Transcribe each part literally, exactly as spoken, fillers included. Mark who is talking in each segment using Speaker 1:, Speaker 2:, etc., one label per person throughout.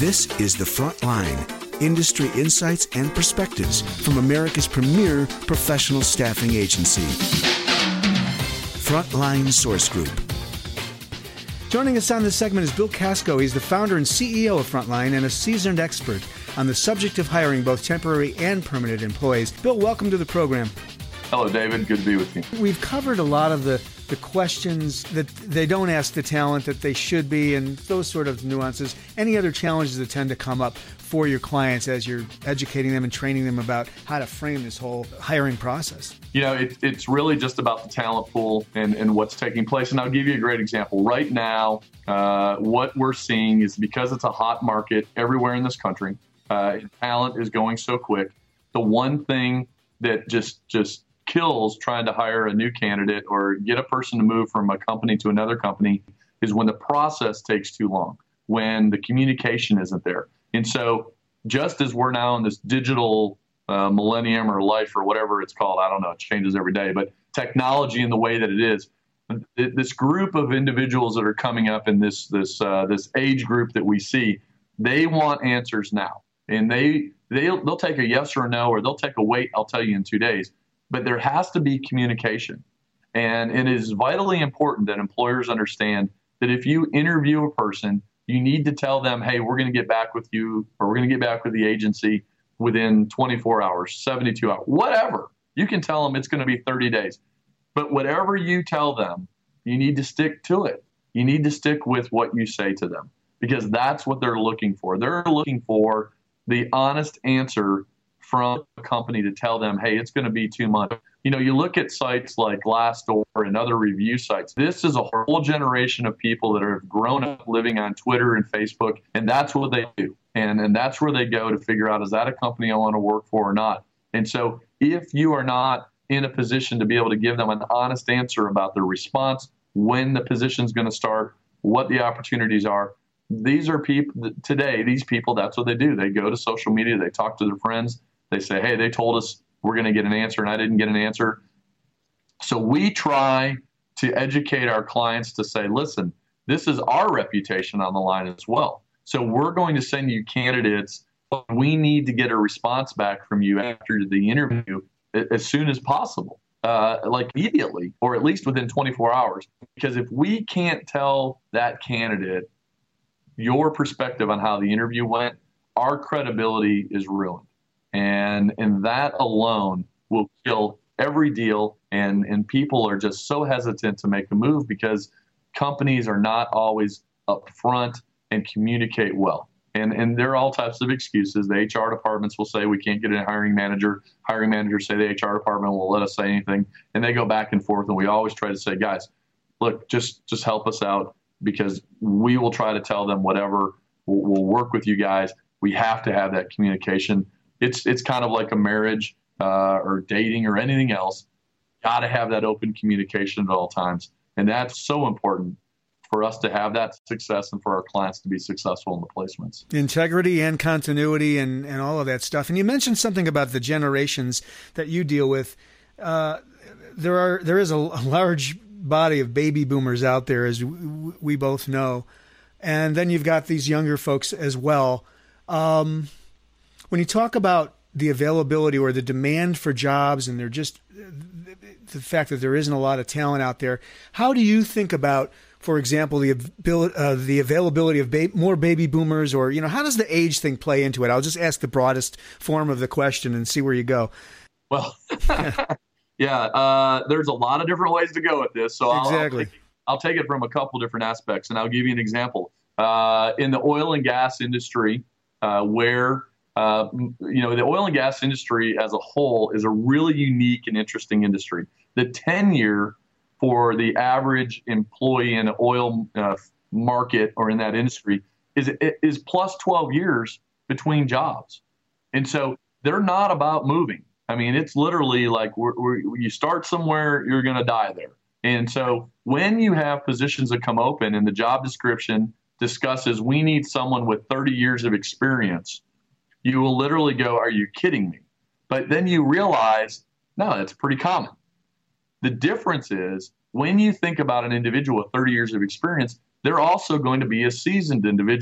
Speaker 1: This is The Front Line, industry insights and perspectives from America's premier professional staffing agency. Frontline Source Group. Joining us on this segment is Bill Casco. He's the founder and C E O of Frontline and a seasoned expert on the subject of hiring both temporary and permanent employees. Bill, welcome to the program.
Speaker 2: Hello, David. Good to be with you.
Speaker 1: We've covered a lot of the, the questions that they don't ask the talent that they should be and those sort of nuances. Any other challenges that tend to come up for your clients as you're educating them and training them about how to frame this whole hiring process?
Speaker 2: You know, it, it's really just about the talent pool and, and what's taking place. And I'll give you a great example. Right now, uh, what we're seeing is because it's a hot market everywhere in this country, uh, talent is going so quick. The one thing that just just kills trying to hire a new candidate or get a person to move from a company to another company is when the process takes too long, when the communication isn't there. And so just as we're now in this digital uh, millennium or life or whatever it's called, I don't know, it changes every day, but technology in the way that it is, this group of individuals that are coming up in this this uh, this age group that we see, they want answers now. And they, they'll, they'll take a yes or a no, or they'll take a wait, I'll tell you in two days. But there has to be communication. And it is vitally important that employers understand that if you interview a person, you need to tell them, hey, we're going to get back with you, or we're going to get back with the agency within twenty-four hours, seventy-two hours, whatever. You can tell them it's going to be thirty days. But whatever you tell them, you need to stick to it. You need to stick with what you say to them, because that's what they're looking for. They're looking for the honest answer from a company to tell them, hey, it's going to be two months. You know, you look at sites like Glassdoor and other review sites. This is a whole generation of people that have grown up living on Twitter and Facebook, and that's what they do. And, and that's where they go to figure out, is that a company I want to work for or not? And so if you are not in a position to be able to give them an honest answer about their response, when the position's going to start, what the opportunities are, these are people today, these people, that's what they do. They go to social media, they talk to their friends. They say, hey, they told us we're going to get an answer and I didn't get an answer. So we try to educate our clients to say, listen, this is our reputation on the line as well. So we're going to send you candidates. We need to get a response back from you after the interview as soon as possible, uh, like immediately, or at least within twenty-four hours. Because if we can't tell that candidate your perspective on how the interview went, our credibility is ruined. And and that alone will kill every deal. And, and people are just so hesitant to make a move because companies are not always upfront and communicate well. And and there are all types of excuses. The H R departments will say we can't get a hiring manager. Hiring managers say the H R department won't let us say anything. And they go back and forth. And we always try to say, guys, look, just, just help us out, because we will try to tell them whatever. We'll, we'll work with you guys. We have to have that communication. It's it's kind of like a marriage uh, or dating or anything else. Got to have that open communication at all times. And that's so important for us to have that success and for our clients to be successful in the placements.
Speaker 1: Integrity and continuity and, and all of that stuff. And you mentioned something about the generations that you deal with. Uh, there are there is a, a large body of baby boomers out there, as we, we both know. And then you've got these younger folks as well. Um When you talk about the availability or the demand for jobs, and they're just the fact that there isn't a lot of talent out there, how do you think about, for example, the ability, uh, the availability of ba- more baby boomers, or, you know, how does the age thing play into it? I'll just ask the broadest form of the question and see where you go.
Speaker 2: Well, yeah, uh, there's a lot of different ways to go with this. So
Speaker 1: exactly.
Speaker 2: I'll, I'll, take, I'll take it from a couple different aspects, and I'll give you an example. Uh, in the oil and gas industry, uh, where Uh, you know, the oil and gas industry as a whole is a really unique and interesting industry. The tenure for the average employee in the oil uh, market or in that industry is is plus twelve years between jobs. And so they're not about moving. I mean, it's literally like we're, we're, you start somewhere, you're going to die there. And so when you have positions that come open and the job description discusses, we need someone with thirty years of experience, you will literally go, are you kidding me? But then you realize, no, that's pretty common. The difference is when you think about an individual with thirty years of experience, they're also going to be a seasoned individual.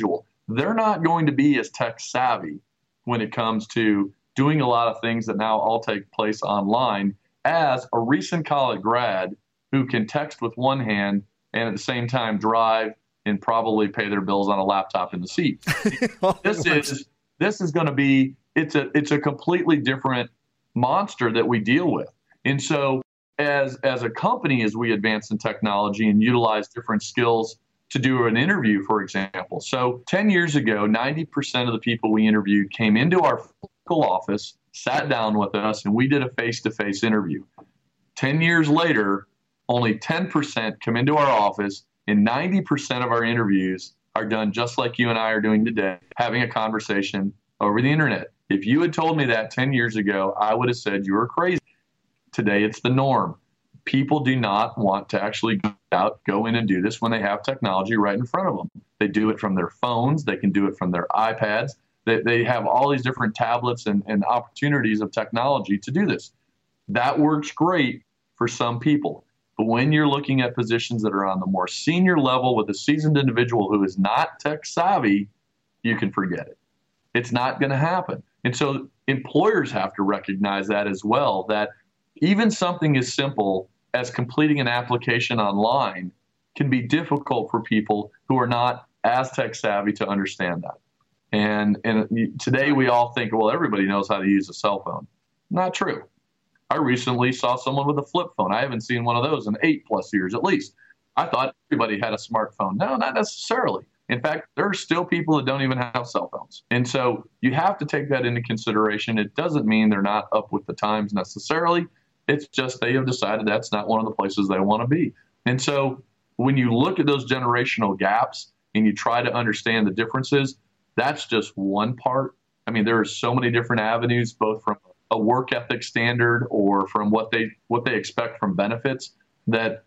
Speaker 2: they're not going to be as tech savvy when it comes to doing a lot of things that now all take place online as a recent college grad who can text with one hand and at the same time drive and probably pay their bills on a laptop in the seat. This is this is going to be it's a it's a completely different monster that we deal with. And so as as a company, as we advance in technology and utilize different skills to do an interview, for example. So ten years ago, ninety percent of the people we interviewed came into our physical office, sat down with us, and we did a face-to-face interview. ten years later, only ten percent come into our office, and ninety percent of our interviews are done just like you and I are doing today, having a conversation over the internet. If you had told me that ten years ago, I would have said you were crazy. Today, it's the norm. People do not want to actually go out, go in and do this when they have technology right in front of them. They do it from their phones. They can do it from their iPads. They, they have all these different tablets and, and opportunities of technology to do this. That works great for some people. But when you're looking at positions that are on the more senior level with a seasoned individual who is not tech savvy, you can forget it. It's not going to happen. And so employers have to recognize that as well, that even something as simple as completing an application online can be difficult for people who are not as tech savvy to understand that. And, and today we all think, well, everybody knows how to use a cell phone. Not true. I recently saw someone with a flip phone. I haven't seen one of those in eight plus years at least. I thought everybody had a smartphone. No, not necessarily. In fact, there are still people that don't even have cell phones. And so you have to take that into consideration. It doesn't mean they're not up with the times necessarily. It's just they have decided that's not one of the places they want to be. And so when you look at those generational gaps and you try to understand the differences, that's just one part. I mean, there are so many different avenues, both from a work ethic standard or from what they what they expect from benefits, that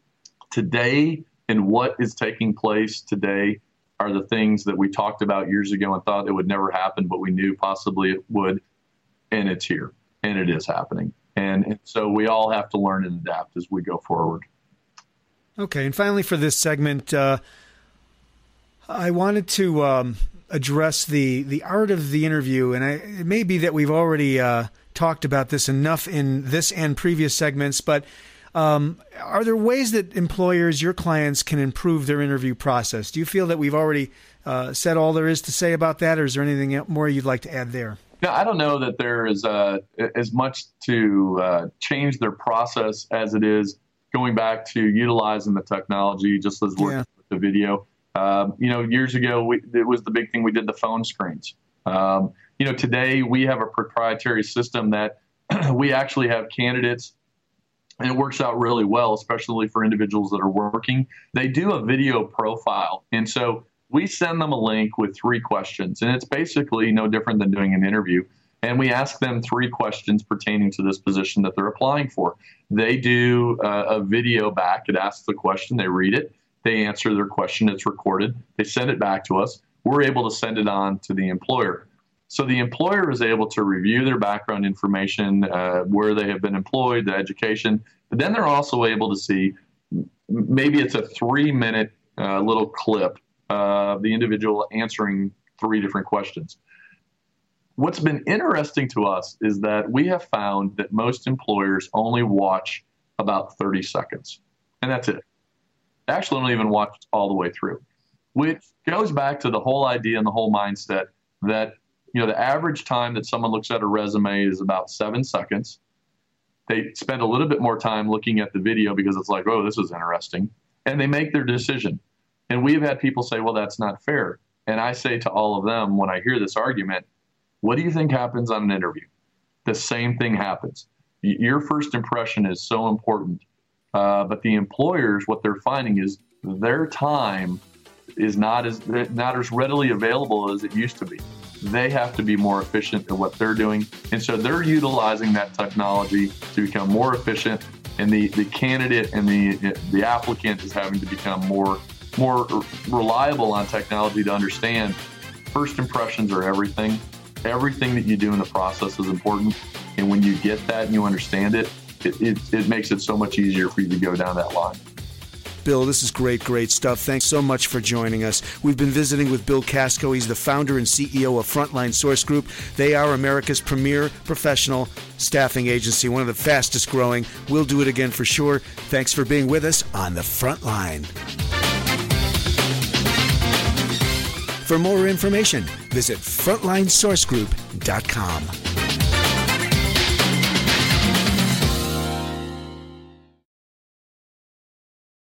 Speaker 2: today and what is taking place today are the things that we talked about years ago and thought it would never happen, but we knew possibly it would, and it's here, and it is happening. And, and so we all have to learn and adapt as we go forward.
Speaker 1: Okay, and finally for this segment, uh, I wanted to um, address the, the art of the interview, and I, it may be that we've already uh, talked about this enough in this and previous segments, but um, are there ways that employers, your clients, can improve their interview process? Do you feel that we've already uh, said all there is to say about that, or is there anything more you'd like to add there?
Speaker 2: No, I don't know that there is uh, as much to uh, change their process as it is going back to utilizing the technology, just as we're yeah. with the video. Um, you know, years ago, we, it was the big thing. We did the phone screens. Um, you know, today we have a proprietary system that we actually have candidates, and it works out really well, especially for individuals that are working. They do a video profile. And so we send them a link with three questions, and it's basically no different than doing an interview. And we ask them three questions pertaining to this position that they're applying for. They do uh, a video back. It asks the question. They read it. They answer their question. It's recorded. They send it back to us. We're able to send it on to the employer. So the employer is able to review their background information, uh, where they have been employed, the education. But then they're also able to see, maybe it's a three-minute uh, little clip Uh, the individual answering three different questions. What's been interesting to us is that we have found that most employers only watch about thirty seconds, and that's it. They actually don't even watch all the way through, which goes back to the whole idea and the whole mindset that, you know, the average time that someone looks at a resume is about seven seconds. They spend a little bit more time looking at the video because it's like, oh, this is interesting, and they make their decision. And we've had people say, well, that's not fair. And I say to all of them, when I hear this argument, what do you think happens on an interview? The same thing happens. Your first impression is so important. Uh, but the employers, what they're finding is their time is not as not as readily available as it used to be. They have to be more efficient at what they're doing. And so they're utilizing that technology to become more efficient. And the, the candidate and the, the applicant is having to become more more reliable on technology to understand first impressions are everything. Everything that you do in the process is important. And when you get that and you understand it, it, it, it makes it so much easier for you to go down that line.
Speaker 1: Bill, this is great, great stuff. Thanks so much for joining us. We've been visiting with Bill Casco. He's the founder and C E O of Frontline Source Group. They are America's premier professional staffing agency, one of the fastest growing. We'll do it again for sure. Thanks for being with us on The Frontline. For more information, visit frontline source group dot com.